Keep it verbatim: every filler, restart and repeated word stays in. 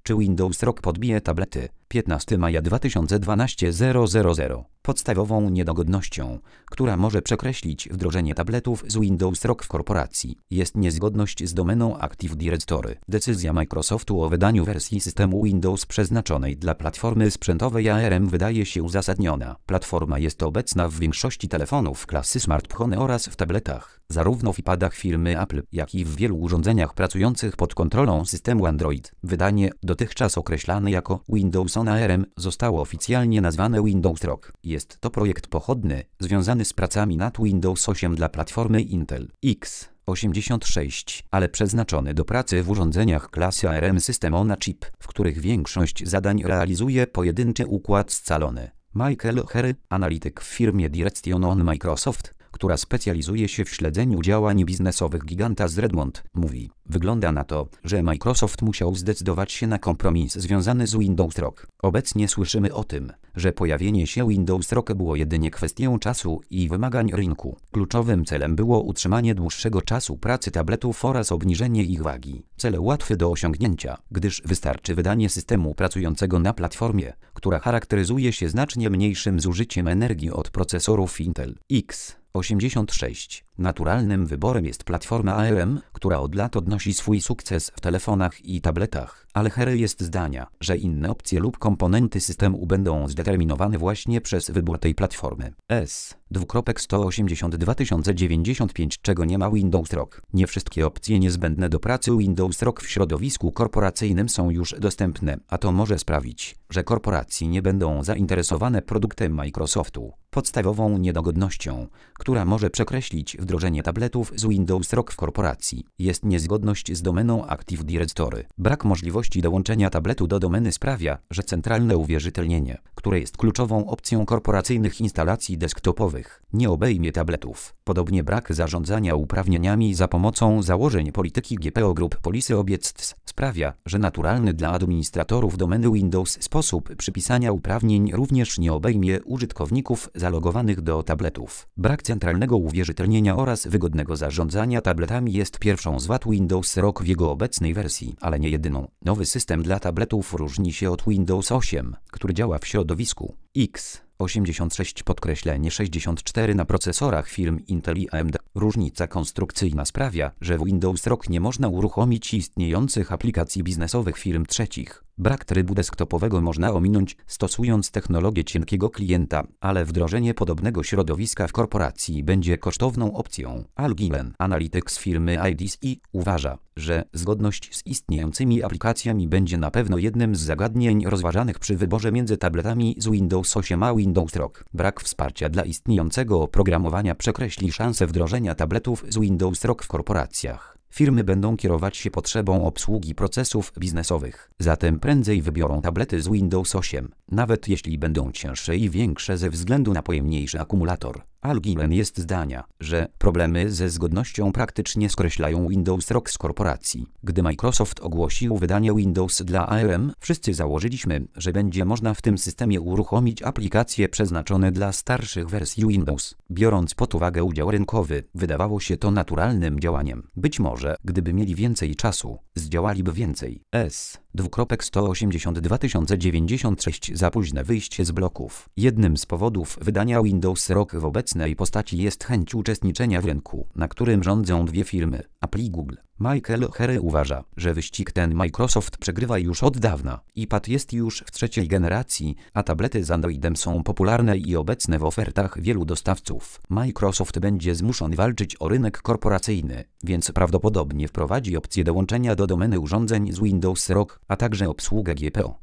Czy Windows R O K podbije tablety? piętnastego maja dwa tysiące dwunastego. Podstawową niedogodnością, która może przekreślić wdrożenie tabletów z Windows R O K w korporacji, jest niezgodność z domeną Active Directory. Decyzja Microsoftu o wydaniu wersji systemu Windows przeznaczonej dla platformy sprzętowej A R M wydaje się uzasadniona. Platforma jest obecna w większości telefonów klasy smartphone oraz w tabletach, zarówno w iPadach firmy Apple, jak i w wielu urządzeniach pracujących pod kontrolą systemu Android. Wydanie, dotychczas określane jako Windows on A R M, zostało oficjalnie nazwane Windows R O K. Jest to projekt pochodny, związany z pracami nad Windows osiem dla platformy Intel x osiemdziesiąt sześć, ale przeznaczony do pracy w urządzeniach klasy A R M System on a Chip, w których większość zadań realizuje pojedynczy układ scalony. Michael Herr, analityk w firmie Direction on Microsoft, która specjalizuje się w śledzeniu działań biznesowych giganta z Redmond, mówi: wygląda na to, że Microsoft musiał zdecydować się na kompromis związany z Windows R O K. Obecnie słyszymy o tym, że pojawienie się Windows R O K było jedynie kwestią czasu i wymagań rynku. Kluczowym celem było utrzymanie dłuższego czasu pracy tabletów oraz obniżenie ich wagi. Cel łatwy do osiągnięcia, gdyż wystarczy wydanie systemu pracującego na platformie, która charakteryzuje się znacznie mniejszym zużyciem energii od procesorów Intel x osiemdziesiąt sześć. Naturalnym wyborem jest platforma A R M, która od lat odnosi swój sukces w telefonach i tabletach, ale Herr jest zdania, że inne opcje lub komponenty systemu będą zdeterminowane właśnie przez wybór tej platformy. S sto osiemdziesiąt dwa tysiące dziewięćdziesiąt pięć, czego nie ma Windows R O K. Nie wszystkie opcje niezbędne do pracy Windows R O K w środowisku korporacyjnym są już dostępne, a to może sprawić, że korporacje nie będą zainteresowane produktem Microsoftu. Podstawową niedogodnością, która może przekreślić wdrożenie tabletów z Windows R O K w korporacji, jest niezgodność z domeną Active Directory. Brak możliwości dołączenia tabletu do domeny sprawia, że centralne uwierzytelnienie, które jest kluczową opcją korporacyjnych instalacji desktopowych, nie obejmie tabletów. Podobnie brak zarządzania uprawnieniami za pomocą założeń polityki G P O Group Policy Objects sprawia, że naturalny dla administratorów domeny Windows sposób przypisania uprawnień również nie obejmie użytkowników zalogowanych do tabletów. Brak centralnego uwierzytelnienia oraz wygodnego zarządzania tabletami jest pierwszą z wad Windows R O K w jego obecnej wersji, ale nie jedyną. Nowy system dla tabletów różni się od Windows osiem, który działa w środowisku x osiemdziesiąt sześć podkreślenie sześćdziesiąt cztery na procesorach firm Intel i A M D. Różnica konstrukcyjna sprawia, że w Windows R O K nie można uruchomić istniejących aplikacji biznesowych firm trzecich. Brak trybu desktopowego można ominąć, stosując technologię cienkiego klienta, ale wdrożenie podobnego środowiska w korporacji będzie kosztowną opcją. Al Gillen, analityk z firmy I D C, uważa, że zgodność z istniejącymi aplikacjami będzie na pewno jednym z zagadnień rozważanych przy wyborze między tabletami z Windows osiem a Windows R O K. Brak wsparcia dla istniejącego oprogramowania przekreśli szansę wdrożenia tabletów z Windows R O K w korporacjach. Firmy będą kierować się potrzebą obsługi procesów biznesowych, zatem prędzej wybiorą tablety z Windows osiem, nawet jeśli będą cięższe i większe ze względu na pojemniejszy akumulator. Al Gillen jest zdania, że problemy ze zgodnością praktycznie skreślają Windows R O K z korporacji. Gdy Microsoft ogłosił wydanie Windows dla A R M, wszyscy założyliśmy, że będzie można w tym systemie uruchomić aplikacje przeznaczone dla starszych wersji Windows. Biorąc pod uwagę udział rynkowy, wydawało się to naturalnym działaniem. Być może, gdyby mieli więcej czasu, zdziałaliby więcej. S sto osiemdziesiąt dwa tysiące dziewięćdziesiąt sześć za późne wyjście z bloków. Jednym z powodów wydania Windows R O K w obecnej postaci jest chęć uczestniczenia w rynku, na którym rządzą dwie firmy, Apple i Google. Michael Herr uważa, że wyścig ten Microsoft przegrywa już od dawna. iPad jest już w trzeciej generacji, a tablety z Androidem są popularne i obecne w ofertach wielu dostawców. Microsoft będzie zmuszony walczyć o rynek korporacyjny, więc prawdopodobnie wprowadzi opcję dołączenia do domeny urządzeń z Windows R O K, a także obsługę G P O.